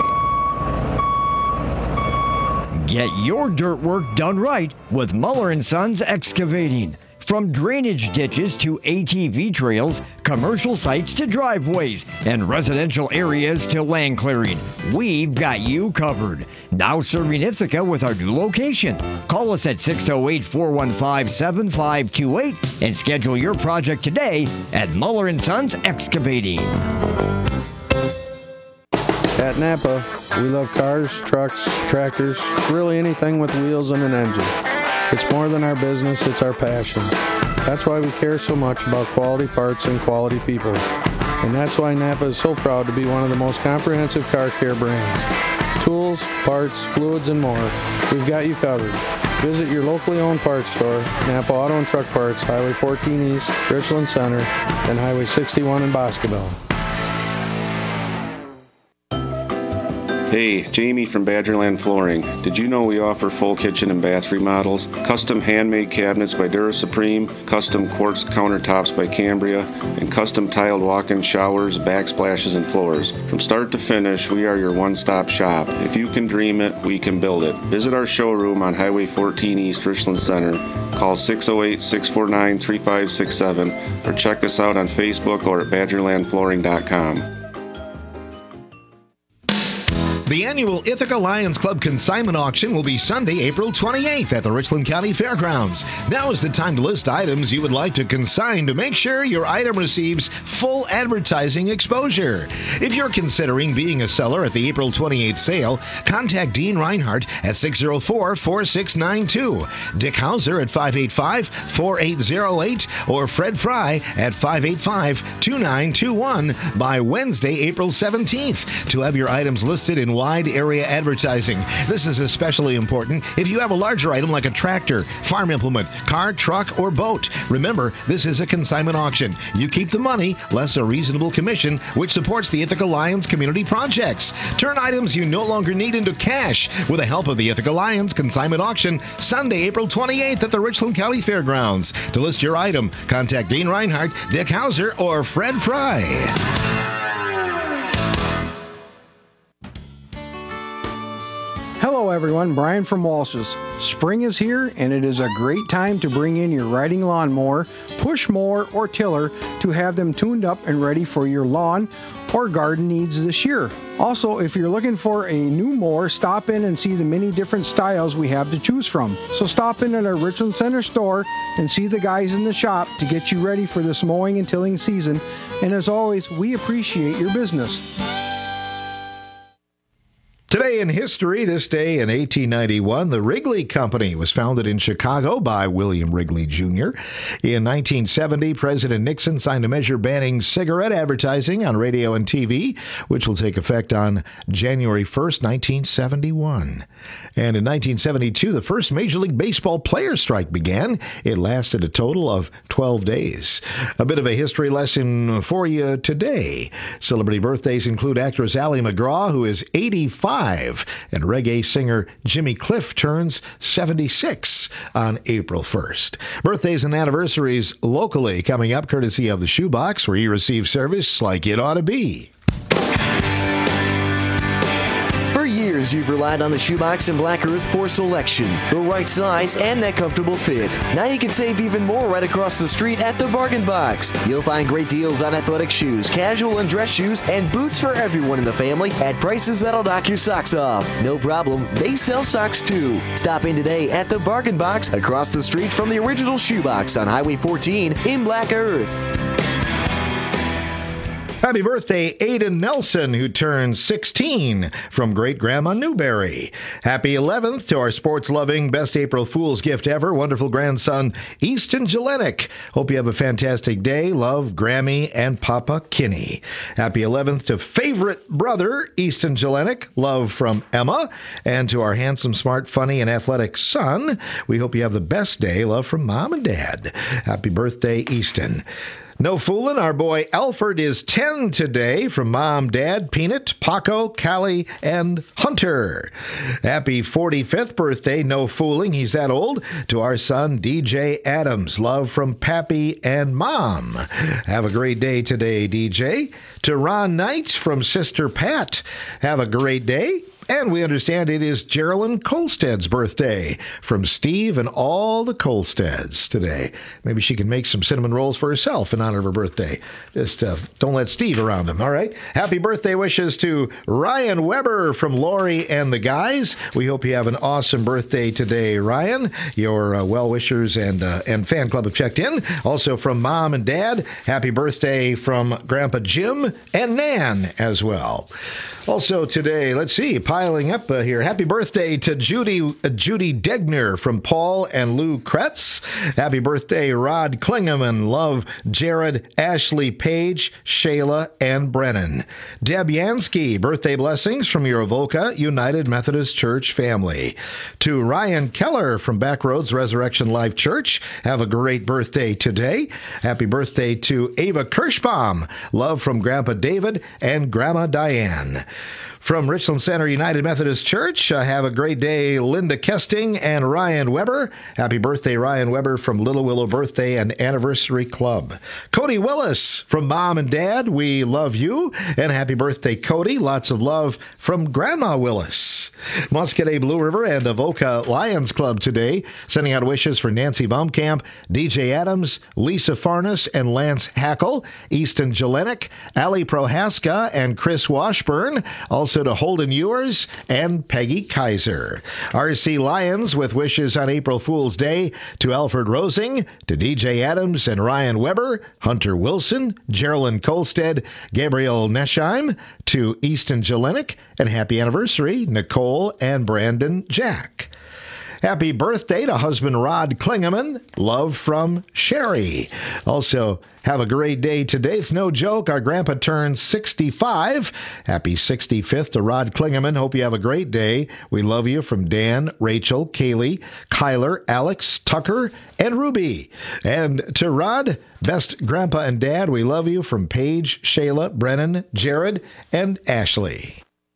Get your dirt work done right with Muller and Sons Excavating. From drainage ditches to A T V trails, commercial sites to driveways, and residential areas to land clearing, we've got you covered. Now serving Ithaca with our new location. Call us at six oh eight, four one five, seven five two eight and schedule your project today at Muller and Sons Excavating. At Napa, we love cars, trucks, tractors, really anything with wheels and an engine. It's more than our business, it's our passion. That's why we care so much about quality parts and quality people. And that's why Napa is so proud to be one of the most comprehensive car care brands. Tools, parts, fluids, and more. We've got you covered. Visit your locally owned parts store, Napa Auto and Truck Parts, Highway fourteen East, Richland Center, and Highway sixty-one in Boscobel. Hey, Jamie from Badgerland Flooring. Did you know we offer full kitchen and bath remodels, custom handmade cabinets by Dura Supreme, custom quartz countertops by Cambria, and custom tiled walk-in showers, backsplashes, and floors? From start to finish, we are your one-stop shop. If you can dream it, we can build it. Visit our showroom on Highway fourteen East, Richland Center. Call six oh eight, six four nine, three five six seven or check us out on Facebook or at badgerland flooring dot com. The annual Ithaca Lions Club consignment auction will be Sunday, April twenty-eighth at the Richland County Fairgrounds. Now is the time to list items you would like to consign to make sure your item receives full advertising exposure. If you're considering being a seller at the April twenty-eighth sale, contact Dean Reinhardt at six oh four, four six nine two, Dick Hauser at five eight five, four eight oh eight, or Fred Fry at five eight five, two nine two one by Wednesday, April seventeenth to have your items listed in wide area advertising. This is especially important if you have a larger item like a tractor, farm implement, car, truck, or boat. Remember, this is a consignment auction. You keep the money, less a reasonable commission, which supports the Ithaca Lions community projects. Turn items you no longer need into cash with the help of the Ithaca Lions consignment auction Sunday, April twenty-eighth at the Richland County Fairgrounds. To list your item, contact Dean Reinhardt, Dick Hauser, or Fred Fry. Hello everyone, Brian from Walsh's. Spring is here and it is a great time to bring in your riding lawnmower, push mower, or tiller to have them tuned up and ready for your lawn or garden needs this year. Also, if you're looking for a new mower, stop in and see the many different styles we have to choose from. So stop in at our Richland Center store and see the guys in the shop to get you ready for this mowing and tilling season. And as always, we appreciate your business. Today in history, this day in eighteen ninety-one, the Wrigley Company was founded in Chicago by William Wrigley Junior In nineteen seventy, President Nixon signed a measure banning cigarette advertising on radio and T V, which will take effect on January first, nineteen seventy-one. And in nineteen seventy-two, the first Major League Baseball player strike began. It lasted a total of twelve days. A bit of a history lesson for you today. Celebrity birthdays include actress Ally McGraw, who is eighty-five, and reggae singer Jimmy Cliff turns seventy-six on April first. Birthdays and anniversaries locally coming up courtesy of the Shoebox, where you receive service like it ought to be. You've relied on the Shoebox and Black Earth for selection, the right size, and that comfortable fit. Now you can save even more right across the street at the Bargain Box. You'll find great deals on athletic shoes, casual and dress shoes, and boots for everyone in the family at prices that'll knock your socks off. No problem, they sell socks too. Stop in today at the Bargain Box across the street from the original Shoebox on Highway fourteen in Black Earth. Happy birthday, Aiden Nelson, who turns sixteen, from great-grandma Newberry. Happy eleventh to our sports-loving, best April Fool's gift ever, wonderful grandson, Easton Jelenic. Hope you have a fantastic day. Love, Grammy and Papa Kinney. Happy eleventh to favorite brother, Easton Jelenic. Love from Emma. And to our handsome, smart, funny, and athletic son, we hope you have the best day. Love from Mom and Dad. Happy birthday, Easton. No fooling, our boy Alfred is ten today, from Mom, Dad, Peanut, Paco, Callie, and Hunter. Happy forty-fifth birthday, no fooling, he's that old, to our son D J Adams. Love from Pappy and Mom. Have a great day today, D J. To Ron Knight from Sister Pat, have a great day. And we understand it is Geraldine Colstead's birthday, from Steve and all the Colsteads today. Maybe she can make some cinnamon rolls for herself in honor of her birthday. Just uh, don't let Steve around him, all right? Happy birthday wishes to Ryan Weber from Lori and the guys. We hope you have an awesome birthday today, Ryan. Your uh, well-wishers and, uh, and fan club have checked in. Also from Mom and Dad, happy birthday from Grandpa Jim and Nan as well. Also today, let's see, piling up uh, here. Happy birthday to Judy uh, Judy Degner from Paul and Lou Kretz. Happy birthday, Rod Klingeman. Love, Jared, Ashley Page, Shayla, and Brennan. Deb Yansky, birthday blessings from your Avoca United Methodist Church family. To Ryan Keller from Backroads Resurrection Life Church, have a great birthday today. Happy birthday to Ava Kirschbaum. Love from Grandpa David and Grandma Diane. From Richland Center United United Methodist Church. Uh, have a great day, Linda Kesting and Ryan Weber. Happy birthday, Ryan Weber from Little Willow Birthday and Anniversary Club. Cody Willis from Mom and Dad, we love you. And happy birthday, Cody. Lots of love from Grandma Willis. Muscadet Blue River and Avoca Lions Club today. Sending out wishes for Nancy Baumkamp, D J Adams, Lisa Farnes, and Lance Hackle. Easton Jelenik, Ali Prohaska, and Chris Washburn. Also to Holden Ewers and Peggy Kaiser. R C Lions with wishes on April Fool's Day to Alfred Rosing, to D J Adams and Ryan Weber, Hunter Wilson, Geraldine Kolstead, Gabriel Nesheim, to Easton Jelenik, and happy anniversary, Nicole and Brandon Jack. Happy birthday to husband Rod Klingeman. Love from Sherry. Also, have a great day today. It's no joke. Our grandpa turns sixty-five. Happy sixty-fifth to Rod Klingeman. Hope you have a great day. We love you from Dan, Rachel, Kaylee, Kyler, Alex, Tucker, and Ruby. And to Rod, best grandpa and dad, we love you from Paige, Shayla, Brennan, Jared, and Ashley.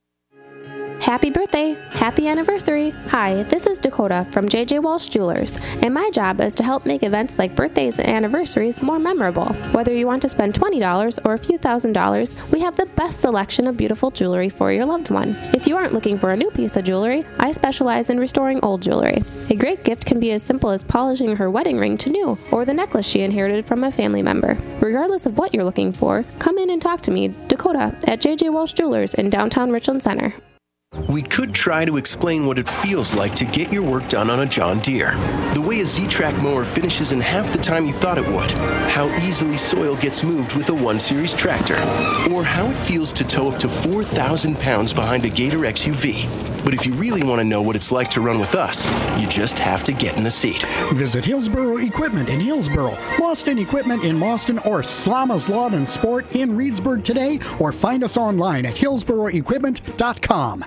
Happy birthday! Happy anniversary! Hi, this is Dakota from J J Walsh Jewelers, and my job is to help make events like birthdays and anniversaries more memorable. Whether you want to spend twenty dollars or a few thousand dollars, we have the best selection of beautiful jewelry for your loved one. If you aren't looking for a new piece of jewelry, I specialize in restoring old jewelry. A great gift can be as simple as polishing her wedding ring to new, or the necklace she inherited from a family member. Regardless of what you're looking for, come in and talk to me, Dakota, at J J Walsh Jewelers in downtown Richland Center. We could try to explain what it feels like to get your work done on a John Deere. The way a Z-Track mower finishes in half the time you thought it would. How easily soil gets moved with a one series tractor. Or how it feels to tow up to four thousand pounds behind a Gator X U V. But if you really want to know what it's like to run with us, you just have to get in the seat. Visit Hillsboro Equipment in Hillsboro, Boston Equipment in Boston, or Slama's Lawn and Sport in Reedsburg today, or find us online at hillsboro equipment dot com.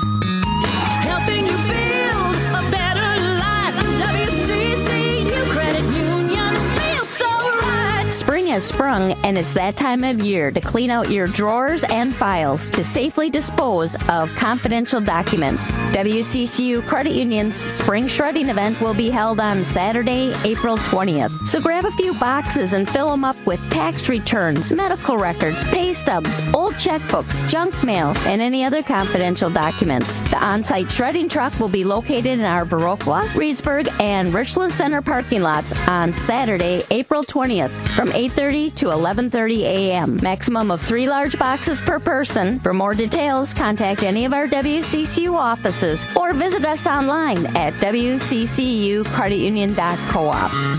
Helping you build a better life. W C C U Credit Union feels so right. Spring has sprung, and it's that time of year to clean out your drawers and files to safely dispose of confidential documents. W C C U Credit Union's Spring Shredding event will be held on Saturday, April twentieth. So grab a few boxes and fill them up with tax returns, medical records, pay stubs, old checkbooks, junk mail, and any other confidential documents. The on-site shredding truck will be located in our Viroqua, Reedsburg, and Richland Center parking lots on Saturday, April twentieth from eight thirty to eleven thirty a.m. Maximum of three large boxes per person. For more details, contact any of our W C C U offices or visit us online at w c c u credit union dot coop.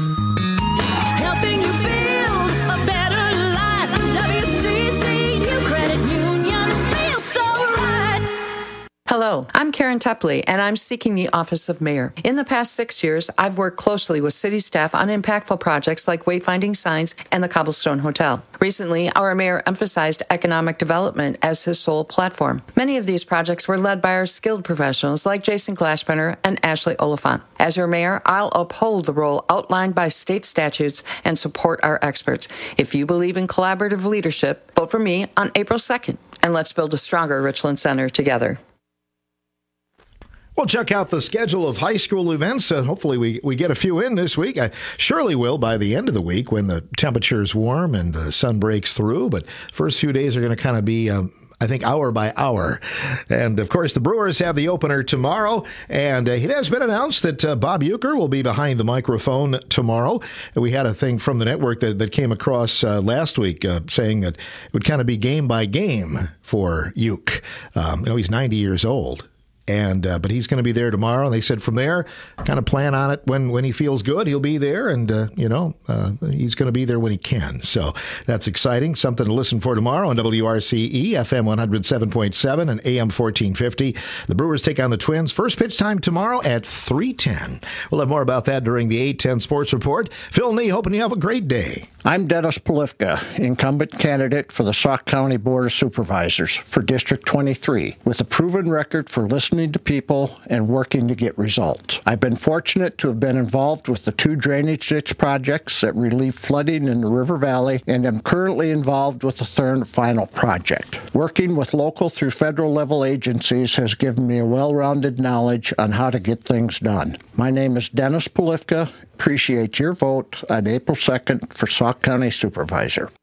Helping you build a better life. W C C U Credit Union feels so right. Hello, I'm Karen Tepley, and I'm seeking the office of mayor. In the past six years, I've worked closely with city staff on impactful projects like wayfinding signs and the Cobblestone Hotel. Recently, our mayor emphasized economic development as his sole platform. Many of these projects were led by our skilled professionals like Jason Glassbrenner and Ashley Oliphant. As your mayor, I'll uphold the role outlined by state statutes and support our experts. If you believe in collaborative leadership, vote for me on April second, and let's build a stronger Richland Center together. Well, check out the schedule of high school events. Uh, hopefully we, we get a few in this week. I surely will by the end of the week when the temperature is warm and the sun breaks through. But first few days are going to kind of be, um, I think, hour by hour. And, of course, the Brewers have the opener tomorrow. And uh, it has been announced that uh, Bob Uecker will be behind the microphone tomorrow. We had a thing from the network that, that came across uh, last week uh, saying that it would kind of be game by game for Ueck. Um, you know, he's ninety years old. And uh, but he's going to be there tomorrow. And they said from there, kind of plan on it when, when he feels good, he'll be there. And, uh, you know, uh, he's going to be there when he can. So that's exciting. Something to listen for tomorrow on W R C E, F M one oh seven point seven and A M fourteen fifty. The Brewers take on the Twins. First pitch time tomorrow at three ten. We'll have more about that during the eight ten Sports Report. Phil Nee, hoping you have a great day. I'm Dennis Polifka, incumbent candidate for the Sauk County Board of Supervisors for District twenty-three, with a proven record for listening listening to people and working to get results. I've been fortunate to have been involved with the two drainage ditch projects that relieve flooding in the River Valley, and am currently involved with the third and final project. Working with local through federal level agencies has given me a well-rounded knowledge on how to get things done. My name is Dennis Polifka. Appreciate your vote on April second for Sauk County Supervisor.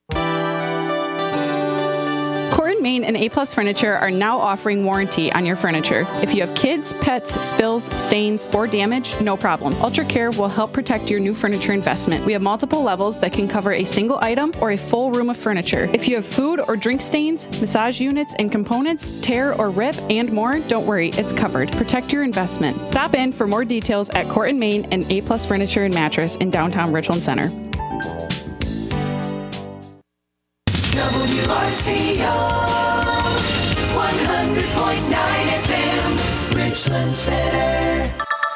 Court Maine and A-Plus Furniture are now offering warranty on your furniture. If you have kids, pets, spills, stains, or damage, no problem. UltraCare will help protect your new furniture investment. We have multiple levels that can cover a single item or a full room of furniture. If you have food or drink stains, massage units and components, tear or rip, and more, don't worry, it's covered. Protect your investment. Stop in for more details at Court and Maine and A-Plus Furniture and Mattress in downtown Richland Center. W R C O one hundred point nine F M, Richland Center.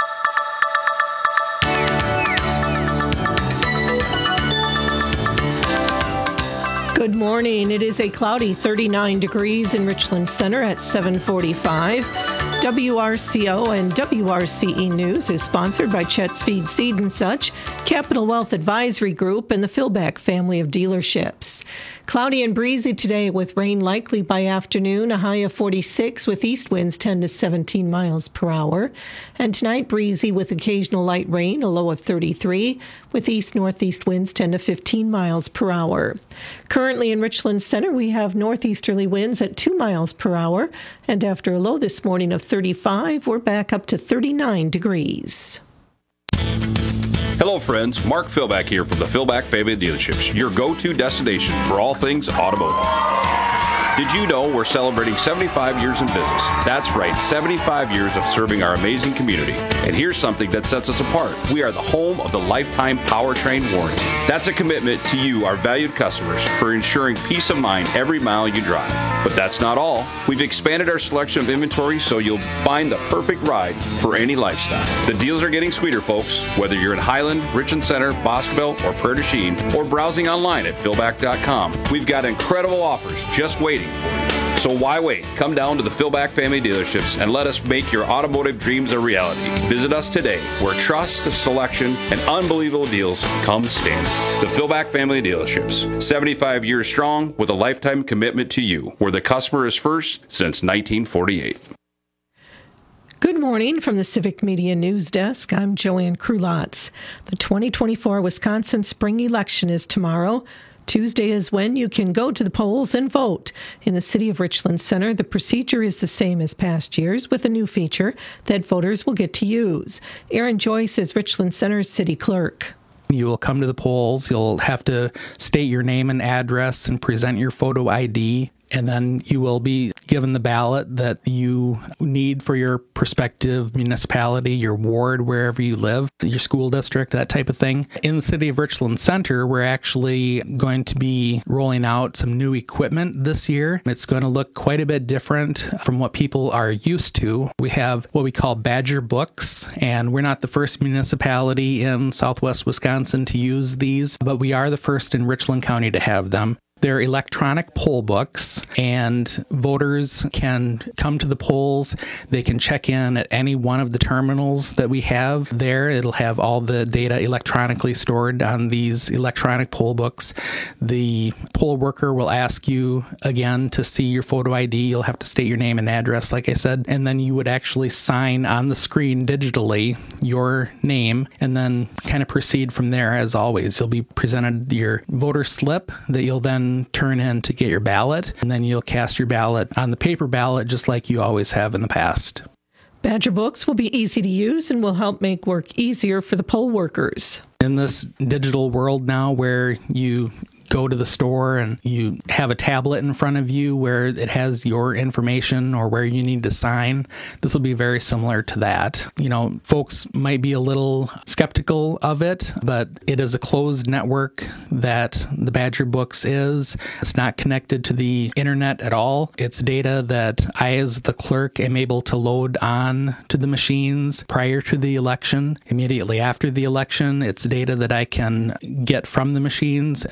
Good morning. It is a cloudy thirty-nine degrees in Richland Center at seven forty-five. W R C O and W R C E News is sponsored by Chet's Feed Seed and Such, Capital Wealth Advisory Group, and the Philback family of dealerships. Cloudy and breezy today with rain likely by afternoon, a high of forty-six with east winds ten to seventeen miles per hour. And tonight breezy with occasional light rain, a low of thirty-three with east-northeast winds ten to fifteen miles per hour. Currently in Richland Center, we have northeasterly winds at two miles per hour. And after a low this morning of thirty-five, we're back up to thirty-nine degrees. Hello, friends. Mark Philback here from the Philback Family Dealerships, your go-to destination for all things automotive. Did you know we're celebrating seventy-five years in business? That's right, seventy-five years of serving our amazing community. And here's something that sets us apart. We are the home of the lifetime powertrain warranty. That's a commitment to you, our valued customers, for ensuring peace of mind every mile you drive. But that's not all. We've expanded our selection of inventory so you'll find the perfect ride for any lifestyle. The deals are getting sweeter, folks. Whether you're in Highland, Richland Center, Boscoville, or Prairie du Chien, or browsing online at philback dot com, we've got incredible offers just waiting for you. So why wait? Come down to the Philback Family Dealerships and let us make your automotive dreams a reality. Visit us today, where trust, selection, and unbelievable deals come standard. The Philback Family Dealerships, seventy-five years strong with a lifetime commitment to you, where the customer is first since nineteen forty-eight. Good morning from the Civic Media News Desk. I'm Joanne Krulotz. The twenty twenty-four Wisconsin spring election is tomorrow. Tuesday is when you can go to the polls and vote. In the City of Richland Center, the procedure is the same as past years, with a new feature that voters will get to use. Aaron Joyce is Richland Center's city clerk. You will come to the polls. You'll have to state your name and address and present your photo I D. And then you will be given the ballot that you need for your prospective municipality, your ward, wherever you live, your school district, that type of thing. In the City of Richland Center, we're actually going to be rolling out some new equipment this year. It's going to look quite a bit different from what people are used to. We have what we call Badger books, and we're not the first municipality in southwest Wisconsin to use these, but we are the first in Richland County to have them. They're electronic poll books, and voters can come to the polls. They can check in at any one of the terminals that we have there. It'll have all the data electronically stored on these electronic poll books. The poll worker will ask you again to see your photo I D. You'll have to state your name and address, like I said, and then you would actually sign on the screen digitally your name and then kind of proceed from there. As always, you'll be presented your voter slip that you'll then turn in to get your ballot, and then you'll cast your ballot on the paper ballot just like you always have in the past. Badger books will be easy to use and will help make work easier for the poll workers. In this digital world now where you go to the store and you have a tablet in front of you where it has your information or where you need to sign, this will be very similar to that. You know, folks might be a little skeptical of it, but it is a closed network that the Badger Books is. It's not connected to the internet at all. It's data that I, as the clerk, am able to load on to the machines prior to the election. Immediately after the election, it's data that I can get from the machines, and then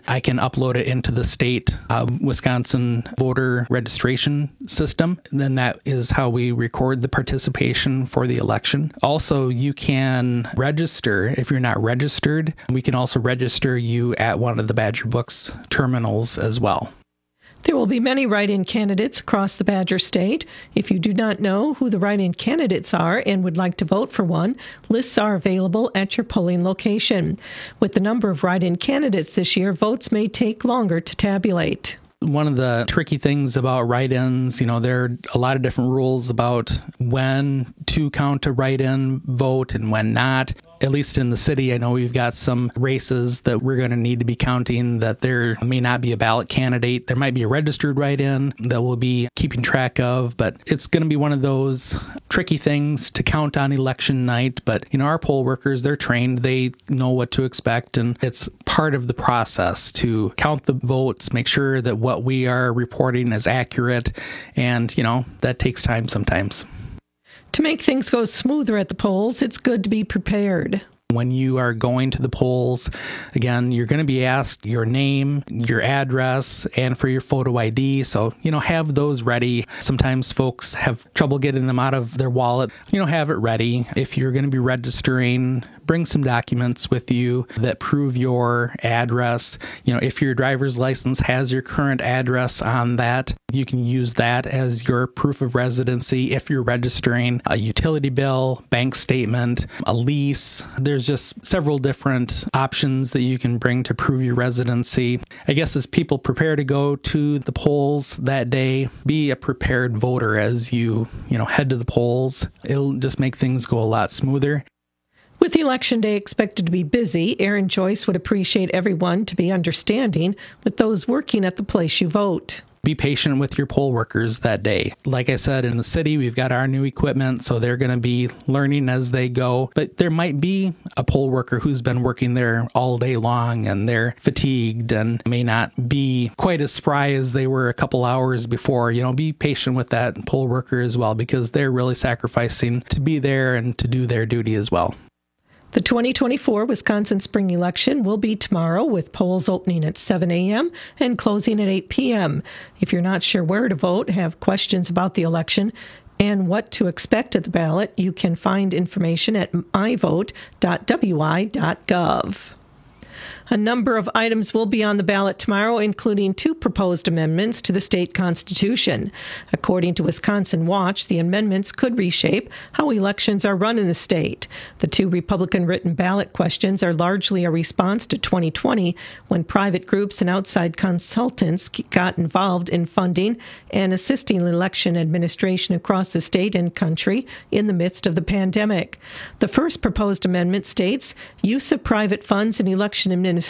I can upload it into the state uh, Wisconsin voter registration system. And then that is how we record the participation for the election. Also, you can register. If you're not registered, we can also register you at one of the Badger Books terminals as well. There will be many write-in candidates across the Badger State. If you do not know who the write-in candidates are and would like to vote for one, lists are available at your polling location. With the number of write-in candidates this year, votes may take longer to tabulate. One of the tricky things about write-ins, you know, there are a lot of different rules about when to count a write-in vote and when not. At least in the city, I know we've got some races that we're going to need to be counting that there may not be a ballot candidate. There might be a registered write-in that we'll be keeping track of, but it's going to be one of those tricky things to count on election night. But, you know, our poll workers, they're trained. They know what to expect, and it's part of the process to count the votes, make sure that what we are reporting is accurate, and, you know, that takes time sometimes. To make things go smoother at the polls, it's good to be prepared. When you are going to the polls, again, you're going to be asked your name, your address, and for your photo I D. So, you know, have those ready. Sometimes folks have trouble getting them out of their wallet. You know, have it ready. If you're going to be registering, bring some documents with you that prove your address. You know, if your driver's license has your current address on that, you can use that as your proof of residency. If you're registering a utility bill, bank statement, a lease, there's just several different options that you can bring to prove your residency. I guess as people prepare to go to the polls that day, be a prepared voter as you, you know, head to the polls. It'll just make things go a lot smoother. With Election Day expected to be busy, Aaron Joyce would appreciate everyone to be understanding with those working at the place you vote. Be patient with your poll workers that day. Like I said, in the city, we've got our new equipment, so they're going to be learning as they go. But there might be a poll worker who's been working there all day long, and they're fatigued and may not be quite as spry as they were a couple hours before. You know, be patient with that poll worker as well, because they're really sacrificing to be there and to do their duty as well. The twenty twenty-four Wisconsin spring election will be tomorrow, with polls opening at seven a.m. and closing at eight p.m. If you're not sure where to vote, have questions about the election, and what to expect at the ballot, you can find information at my vote dot w i dot gov. A number of items will be on the ballot tomorrow, including two proposed amendments to the state constitution. According to Wisconsin Watch, the amendments could reshape how elections are run in the state. The two Republican-written ballot questions are largely a response to twenty twenty, when private groups and outside consultants got involved in funding and assisting election administration across the state and country in the midst of the pandemic. The first proposed amendment states, use of private funds in election administration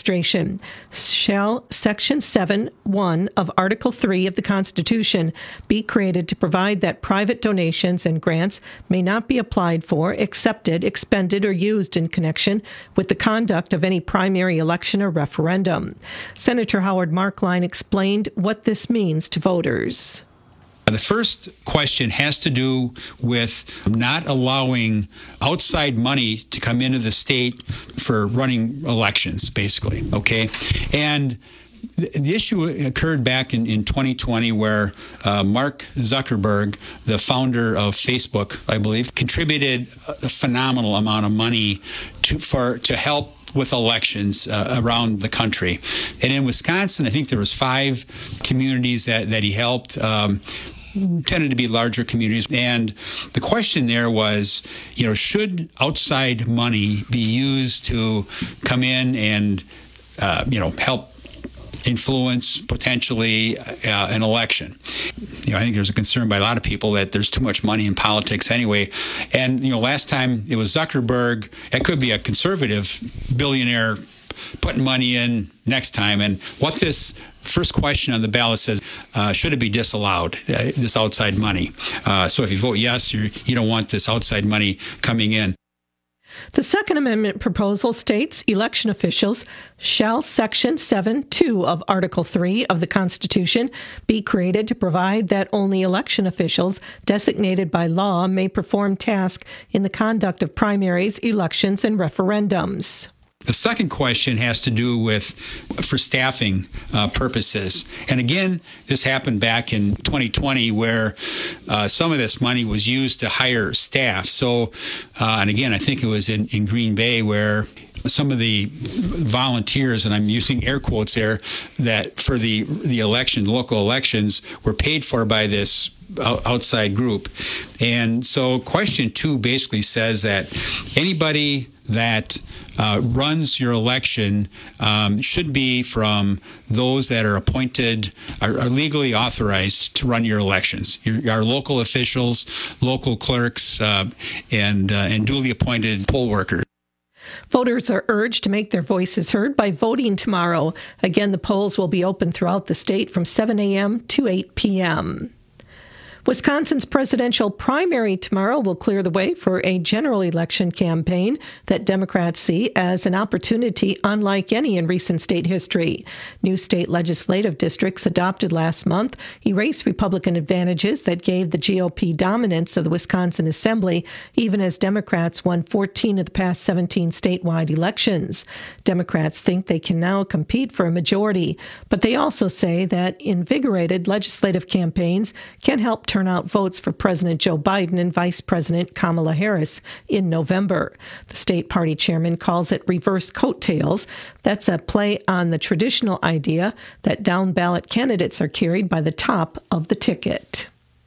shall Section seven one of Article three of the Constitution be created to provide that private donations and grants may not be applied for, accepted, expended, or used in connection with the conduct of any primary election or referendum. Senator Howard Markline explained what this means to voters. The first question has to do with not allowing outside money to come into the state for running elections, basically, okay? And the issue occurred back in, in twenty twenty where uh, Mark Zuckerberg, the founder of Facebook, I believe, contributed a phenomenal amount of money to for to help with elections uh, around the country. And in Wisconsin, I think there was five communities that, that he helped. Um, tended to be larger communities. And the question there was, you know, should outside money be used to come in and, uh, you know, help influence potentially uh, an election? You know, I think there's a concern by a lot of people that there's too much money in politics anyway. And, you know, last time it was Zuckerberg. It could be a conservative billionaire putting money in next time. And what this first question on the ballot says, uh, should it be disallowed, uh, this outside money? Uh, so if you vote yes, you're, you don't want this outside money coming in. The Second Amendment proposal states election officials shall Section seven two of Article three of the Constitution be created to provide that only election officials designated by law may perform tasks in the conduct of primaries, elections, and referendums. The second question has to do with for staffing uh, purposes. And again, this happened back in twenty twenty where uh, some of this money was used to hire staff. So, uh, and again, I think it was in, in Green Bay where some of the volunteers, and I'm using air quotes there, that for the the election, local elections, were paid for by this outside group. And so question two basically says that anybody that Uh, runs your election um, should be from those that are appointed, are, are legally authorized to run your elections. Your, our local officials, local clerks, uh, and uh, and duly appointed poll workers. Voters are urged to make their voices heard by voting tomorrow. Again, the polls will be open throughout the state from seven a.m. to eight p.m. Wisconsin's presidential primary tomorrow will clear the way for a general election campaign that Democrats see as an opportunity unlike any in recent state history. New state legislative districts adopted last month erased Republican advantages that gave the G O P dominance of the Wisconsin Assembly, even as Democrats won fourteen of the past seventeen statewide elections. Democrats think they can now compete for a majority, but they also say that invigorated legislative campaigns can help turn out votes for President Joe Biden and Vice President Kamala Harris in November. The state party chairman calls it reverse coattails. That's a play on the traditional idea that down-ballot candidates are carried by the top of the ticket.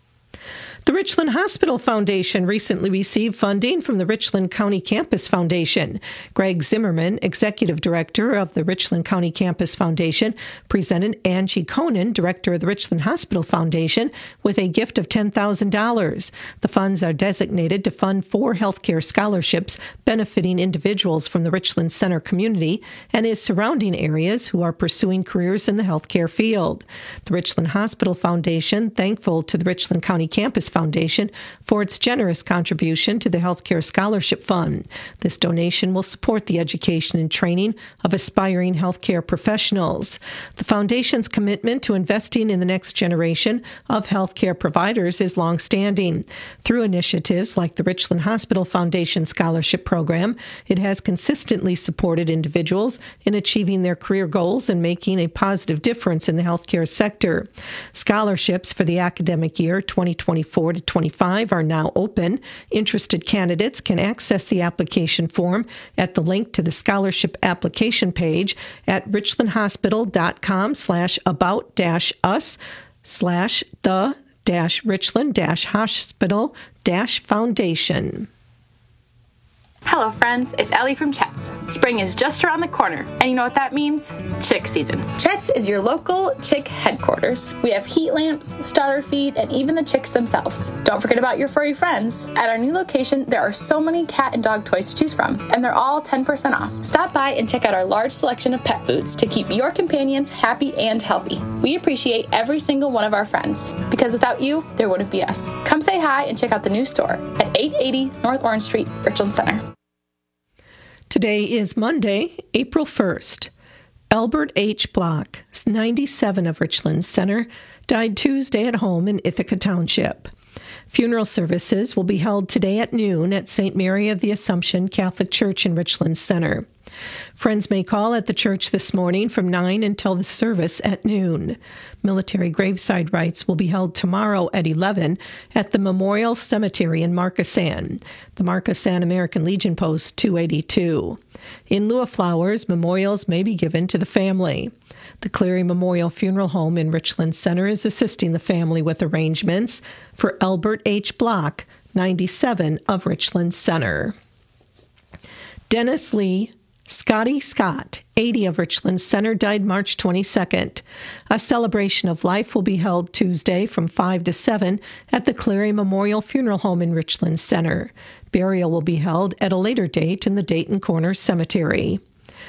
The Richland Hospital Foundation recently received funding from the Richland County Campus Foundation. Greg Zimmerman, executive director of the Richland County Campus Foundation, presented Angie Conan, director of the Richland Hospital Foundation, with a gift of ten thousand dollars. The funds are designated to fund four healthcare scholarships benefiting individuals from the Richland Center community and its surrounding areas who are pursuing careers in the healthcare field. The Richland Hospital Foundation, thankful to the Richland County Campus Foundation for its generous contribution to the Healthcare Scholarship Fund. This donation will support the education and training of aspiring healthcare professionals. The Foundation's commitment to investing in the next generation of healthcare providers is longstanding. Through initiatives like the Richland Hospital Foundation Scholarship Program, it has consistently supported individuals in achieving their career goals and making a positive difference in the healthcare sector. Scholarships for the academic year twenty twenty-four to twenty-five are now open. Interested candidates can access the application form at the link to the scholarship application page at richlandhospital.com slash about dash us slash the dash richland dash hospital dash foundation. Hello friends, it's Ellie from Chet's. Spring is just around the corner, and you know what that means? Chick season. Chet's is your local chick headquarters. We have heat lamps, starter feed, and even the chicks themselves. Don't forget about your furry friends. At our new location, there are so many cat and dog toys to choose from, and they're all ten percent off. Stop by and check out our large selection of pet foods to keep your companions happy and healthy. We appreciate every single one of our friends, because without you, there wouldn't be us. Come say hi and check out the new store at eight eighty North Orange Street, Richland Center. Today is Monday, April first. Albert H. Block, ninety-seven, of Richland Center, died Tuesday at home in Ithaca Township. Funeral services will be held today at noon at Saint Mary of the Assumption Catholic Church in Richland Center. Friends may call at the church this morning from nine until the service at noon. Military graveside rites will be held tomorrow at eleven at the Memorial Cemetery in Markesan, the Markesan American Legion Post two eighty-two. In lieu of flowers, memorials may be given to the family. The Cleary Memorial Funeral Home in Richland Center is assisting the family with arrangements for Albert H. Block, ninety-seven, of Richland Center. Dennis Lee Scotty Scott, eighty, of Richland Center, died March twenty-second. A celebration of life will be held Tuesday from five to seven at the Cleary Memorial Funeral Home in Richland Center. Burial will be held at a later date in the Dayton Corner Cemetery.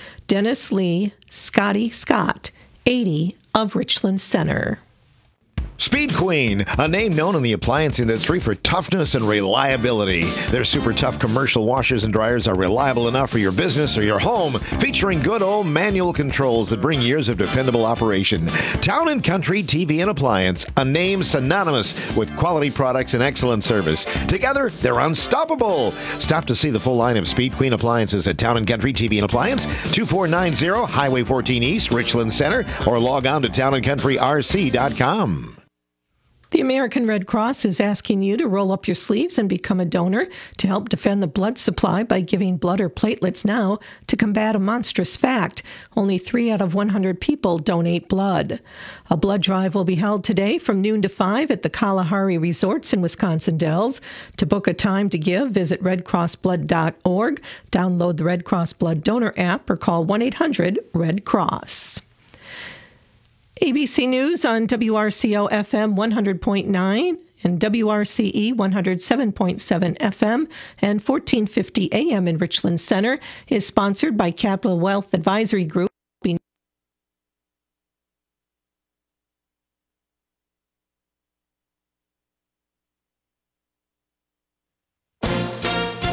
Dennis Lee Scotty Scott, eighty, of Richland Center. Speed Queen, a name known in the appliance industry for toughness and reliability. Their super tough commercial washers and dryers are reliable enough for your business or your home, featuring good old manual controls that bring years of dependable operation. Town and Country T V and Appliance, a name synonymous with quality products and excellent service. Together, they're unstoppable. Stop to see the full line of Speed Queen appliances at Town and Country T V and Appliance, two four nine zero Highway fourteen East, Richland Center, or log on to town and country r c dot com. The American Red Cross is asking you to roll up your sleeves and become a donor to help defend the blood supply by giving blood or platelets now to combat a monstrous fact. Only three out of one hundred people donate blood. A blood drive will be held today from noon to five at the Kalahari Resorts in Wisconsin Dells. To book a time to give, visit red cross blood dot org, download the Red Cross Blood Donor app, or call one eight hundred red cross. A B C News on W R C O F M one hundred point nine and W R C E one oh seven point seven F M and fourteen fifty A M in Richland Center is sponsored by Capital Wealth Advisory Group.